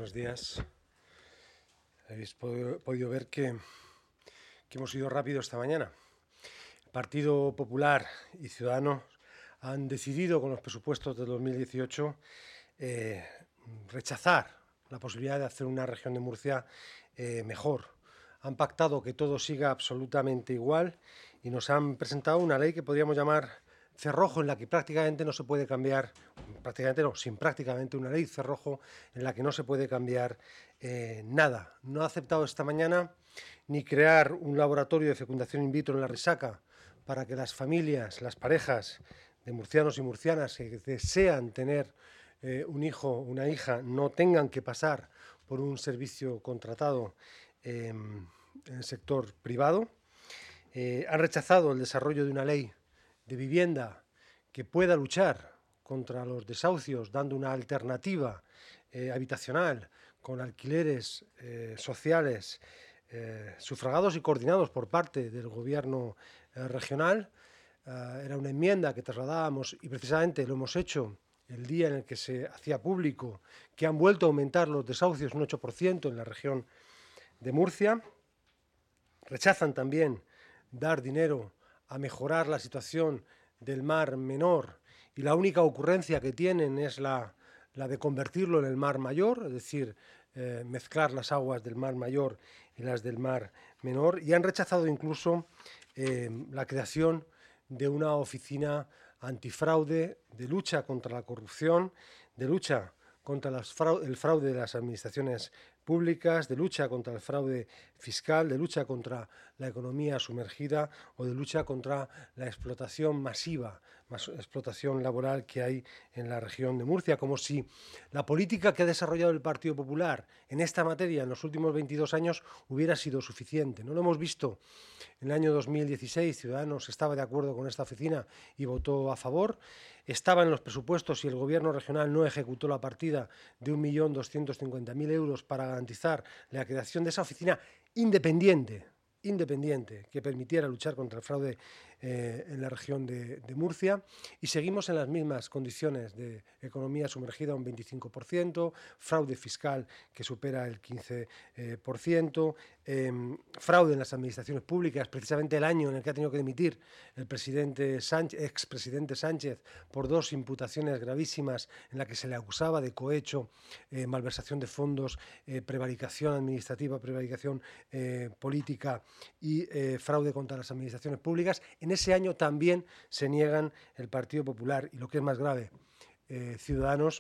Buenos días. Habéis podido ver que hemos ido rápido esta mañana. El Partido Popular y Ciudadanos han decidido con los presupuestos de 2018 rechazar la posibilidad de hacer una región de Murcia mejor. Han pactado que todo siga absolutamente igual y nos han presentado una ley que podríamos llamar cerrojo, en la que prácticamente no se puede cambiar, sin prácticamente una ley cerrojo en la que no se puede cambiar nada. No ha aceptado esta mañana ni crear un laboratorio de fecundación in vitro en la Risaca para que las familias, las parejas de murcianos y murcianas que desean tener un hijo o una hija no tengan que pasar por un servicio contratado en el sector privado. Han rechazado el desarrollo de una ley de vivienda que pueda luchar contra los desahucios, dando una alternativa habitacional con alquileres sociales sufragados y coordinados por parte del gobierno regional. Era una enmienda que trasladábamos y precisamente lo hemos hecho el día en el que se hacía público que han vuelto a aumentar los desahucios un 8% en la región de Murcia. Rechazan también dar dinero a mejorar la situación del Mar Menor y la única ocurrencia que tienen es la de convertirlo en el Mar Mayor, es decir, mezclar las aguas del Mar Mayor y las del Mar Menor, y han rechazado incluso la creación de una oficina antifraude, de lucha contra la corrupción, de lucha contra el fraude de las administraciones públicas, de lucha contra el fraude fiscal, de lucha contra la economía sumergida o de lucha contra la explotación masiva, explotación laboral que hay en la región de Murcia, como si la política que ha desarrollado el Partido Popular en esta materia en los últimos 22 años hubiera sido suficiente. No lo hemos visto. En el año 2016 Ciudadanos estaba de acuerdo con esta oficina y votó a favor. Estaba en los presupuestos y el Gobierno regional no ejecutó la partida de 1.250.000 euros para garantizar la creación de esa oficina independiente que permitiera luchar contra el fraude en la región de Murcia, y seguimos en las mismas condiciones de economía sumergida un 25%, fraude fiscal que supera el 15%, fraude en las administraciones públicas, precisamente el año en el que ha tenido que dimitir el expresidente Sánchez por dos imputaciones gravísimas en las que se le acusaba de cohecho, malversación de fondos, prevaricación administrativa, prevaricación política y fraude contra las administraciones públicas. En ese año también se niegan el Partido Popular y, lo que es más grave, Ciudadanos,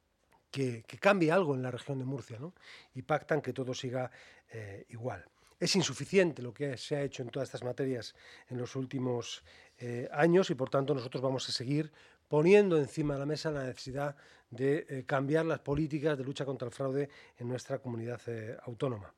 que cambie algo en la región de Murcia, ¿no? Y pactan que todo siga igual. Es insuficiente lo que se ha hecho en todas estas materias en los últimos años y, por tanto, nosotros vamos a seguir poniendo encima de la mesa la necesidad de cambiar las políticas de lucha contra el fraude en nuestra comunidad autónoma.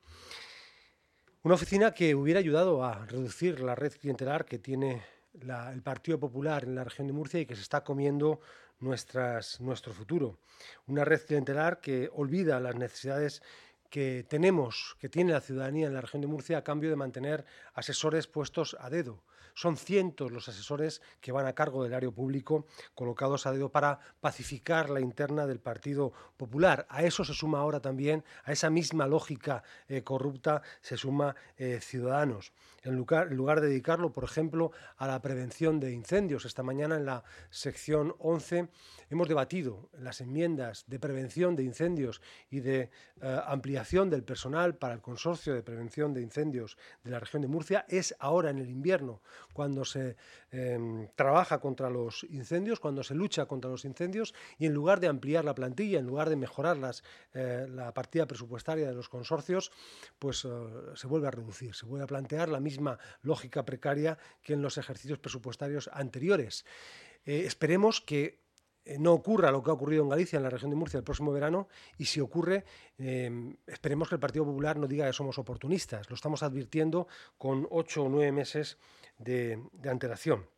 Una oficina que hubiera ayudado a reducir la red clientelar que tiene el Partido Popular en la región de Murcia y que se está comiendo nuestro futuro. Una red clientelar que olvida las necesidades que tiene la ciudadanía en la región de Murcia a cambio de mantener asesores puestos a dedo. Son cientos los asesores que van a cargo del erario público colocados a dedo para pacificar la interna del Partido Popular. A eso se suma ahora también, a esa misma lógica corrupta, se suma Ciudadanos. En lugar de dedicarlo, por ejemplo, a la prevención de incendios. Esta mañana en la sección 11 hemos debatido las enmiendas de prevención de incendios y de ampliación del personal para el consorcio de prevención de incendios de la región de Murcia. Es ahora en el invierno cuando se trabaja contra los incendios, cuando se lucha contra los incendios, y en lugar de ampliar la plantilla, en lugar de mejorar la partida presupuestaria de los consorcios, pues se vuelve a reducir, se vuelve a plantear la misma lógica precaria que en los ejercicios presupuestarios anteriores. Esperemos que no ocurra lo que ha ocurrido en Galicia, en la región de Murcia, el próximo verano, y si ocurre, esperemos que el Partido Popular no diga que somos oportunistas. Lo estamos advirtiendo con 8 o 9 meses de antelación.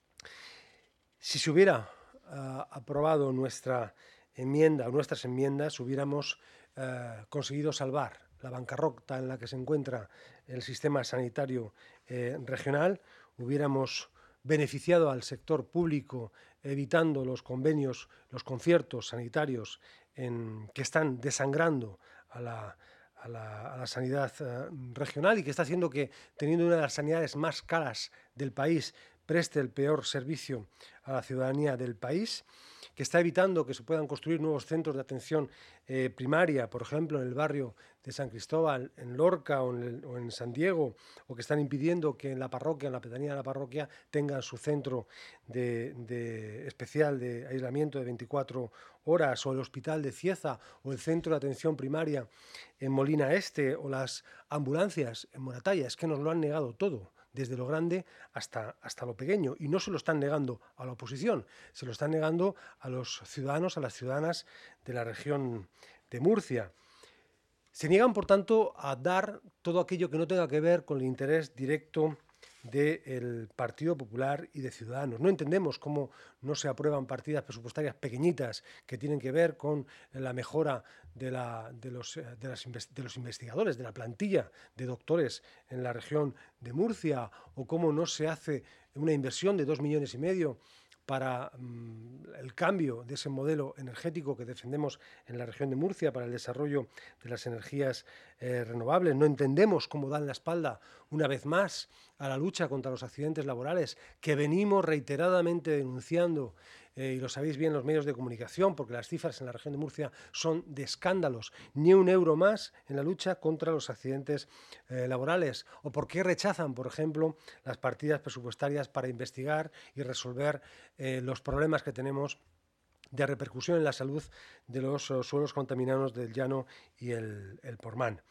Si se hubiera aprobado nuestras enmiendas, hubiéramos conseguido salvar la bancarrota en la que se encuentra el sistema sanitario regional, hubiéramos beneficiado al sector público evitando los convenios, los conciertos sanitarios que están desangrando a la sanidad regional y que está haciendo que, teniendo una de las sanidades más caras del país, preste el peor servicio a la ciudadanía del país, que está evitando que se puedan construir nuevos centros de atención primaria, por ejemplo, en el barrio de San Cristóbal, en Lorca o en San Diego, o que están impidiendo que en la parroquia, en la pedanía de la parroquia, tengan su centro especial de aislamiento de 24 horas, o el hospital de Cieza, o el centro de atención primaria en Molina Este, o las ambulancias en Moratalla. Es que nos lo han negado todo, desde lo grande hasta lo pequeño, y no se lo están negando a la oposición, se lo están negando a los ciudadanos, a las ciudadanas de la región de Murcia. Se niegan, por tanto, a dar todo aquello que no tenga que ver con el interés directo del Partido Popular y de Ciudadanos. No entendemos cómo no se aprueban partidas presupuestarias pequeñitas que tienen que ver con la mejora de los investigadores, de la plantilla de doctores en la región de Murcia, o cómo no se hace una inversión de 2,5 millones para el cambio de ese modelo energético que defendemos en la región de Murcia para el desarrollo de las energías renovables. No entendemos cómo dan la espalda una vez más a la lucha contra los accidentes laborales, que venimos reiteradamente denunciando, y lo sabéis bien los medios de comunicación, porque las cifras en la región de Murcia son de escándalos. Ni un euro más en la lucha contra los accidentes laborales. O por qué rechazan, por ejemplo, las partidas presupuestarias para investigar y resolver los problemas que tenemos de repercusión en la salud de los suelos contaminados del Llano y el Pormán.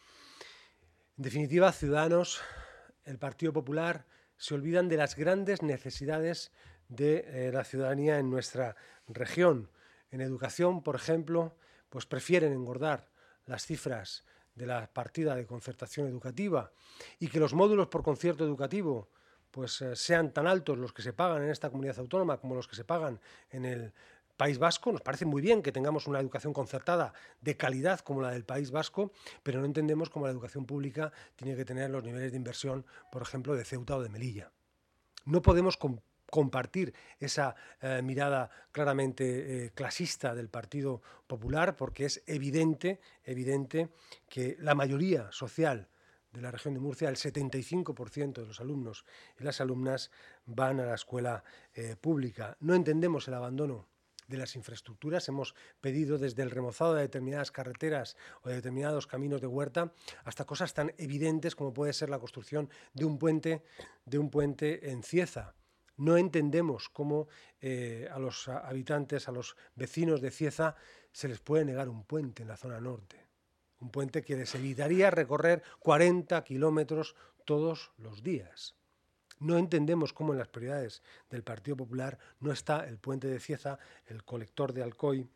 En definitiva, Ciudadanos, el Partido Popular, se olvidan de las grandes necesidades de la ciudadanía en nuestra región. En educación, por ejemplo, pues prefieren engordar las cifras de la partida de concertación educativa, y que los módulos por concierto educativo pues sean tan altos los que se pagan en esta comunidad autónoma como los que se pagan en el País Vasco. Nos parece muy bien que tengamos una educación concertada de calidad como la del País Vasco, pero no entendemos cómo la educación pública tiene que tener los niveles de inversión, por ejemplo, de Ceuta o de Melilla. No podemos compartir esa mirada claramente clasista del Partido Popular, porque es evidente que la mayoría social de la región de Murcia, el 75% de los alumnos y las alumnas van a la escuela pública. No entendemos el abandono de las infraestructuras. Hemos pedido desde el remozado de determinadas carreteras o de determinados caminos de huerta hasta cosas tan evidentes como puede ser la construcción de un puente en Cieza. No entendemos cómo a los habitantes, a los vecinos de Cieza, se les puede negar un puente en la zona norte. Un puente que les evitaría recorrer 40 kilómetros todos los días. No entendemos cómo en las prioridades del Partido Popular no está el puente de Cieza, el colector de Alcoy,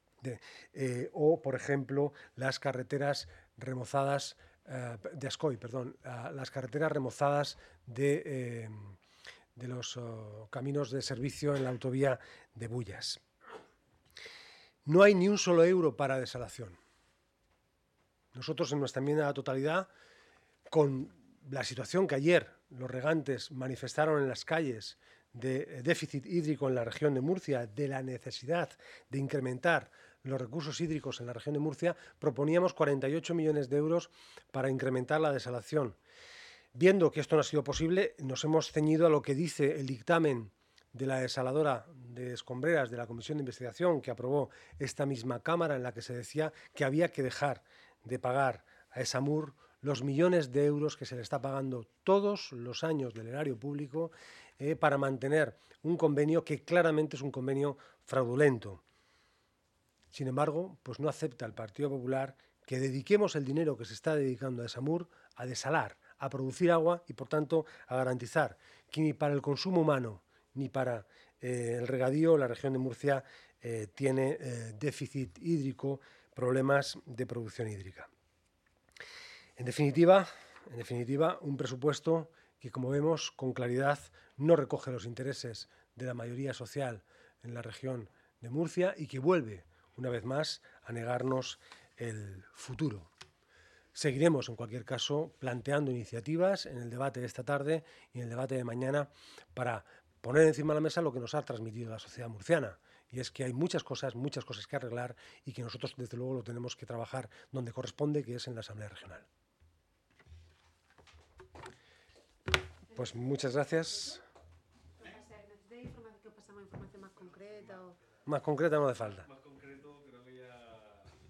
o, por ejemplo, las carreteras remozadas de Ascoy, perdón, las carreteras remozadas de los caminos de servicio en la autovía de Bullas. No hay ni un solo euro para desalación. Nosotros, en nuestra enmienda a la totalidad, con la situación que ayer los regantes manifestaron en las calles de déficit hídrico en la región de Murcia, de la necesidad de incrementar los recursos hídricos en la región de Murcia, proponíamos 48 millones de euros para incrementar la desalación. Viendo que esto no ha sido posible, nos hemos ceñido a lo que dice el dictamen de la desaladora de Escombreras de la Comisión de Investigación que aprobó esta misma Cámara, en la que se decía que había que dejar de pagar a Esamur los millones de euros que se le está pagando todos los años del erario público para mantener un convenio que claramente es un convenio fraudulento. Sin embargo, pues no acepta el Partido Popular que dediquemos el dinero que se está dedicando a Esamur a desalar, a producir agua y, por tanto, a garantizar que ni para el consumo humano ni para el regadío la región de Murcia tiene déficit hídrico, problemas de producción hídrica. En definitiva, un presupuesto que, como vemos con claridad, no recoge los intereses de la mayoría social en la región de Murcia y que vuelve, una vez más, a negarnos el futuro. Seguiremos, en cualquier caso, planteando iniciativas en el debate de esta tarde y en el debate de mañana para poner encima de la mesa lo que nos ha transmitido la sociedad murciana, y es que hay muchas cosas que arreglar y que nosotros desde luego lo tenemos que trabajar donde corresponde, que es en la Asamblea Regional. Pues muchas gracias. ¿Necesita información que pasamos información más concreta? Más concreta no hace falta.